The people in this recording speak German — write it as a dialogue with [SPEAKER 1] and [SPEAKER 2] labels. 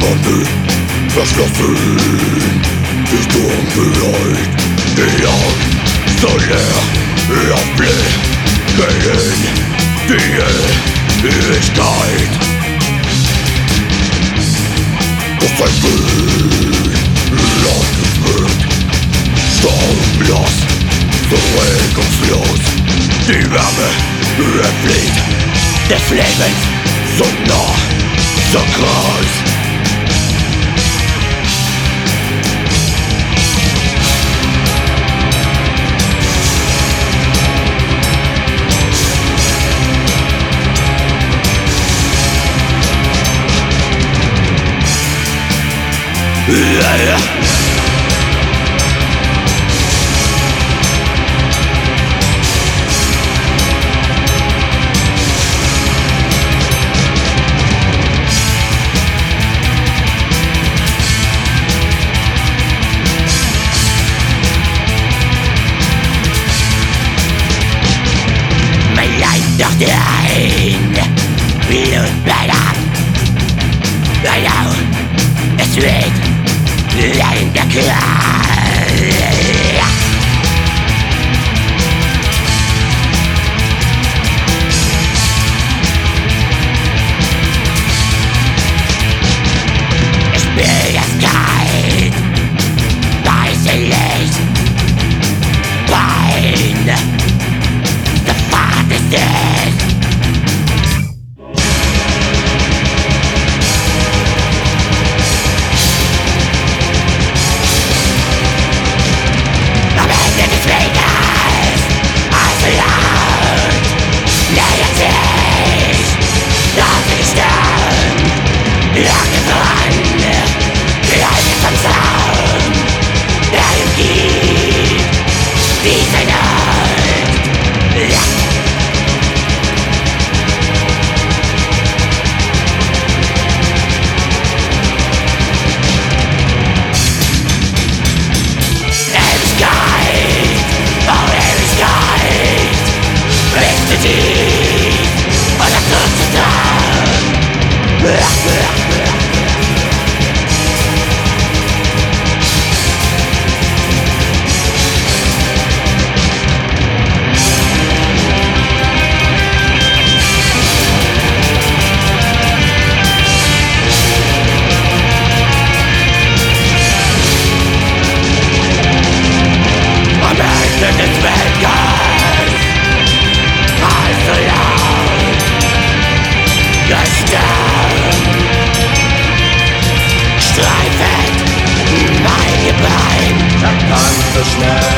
[SPEAKER 1] Wandel, verschlossen, ist unbeleidigt. Die Augen so leer, auf Blick gehen die Ewigkeit. Auf ein Bild, lautes wird, stormlos, so regungslos. Die Wärme entflieht des Lebens, so nah, so groß. Yeah. Mein Leid durch dein Blutbäder. Genau, es weht in der Kehle. Ich spür das kalt, weiße Licht, Pein, sofort ist es.
[SPEAKER 2] Streifend mein Gebein,
[SPEAKER 3] er kann so schnell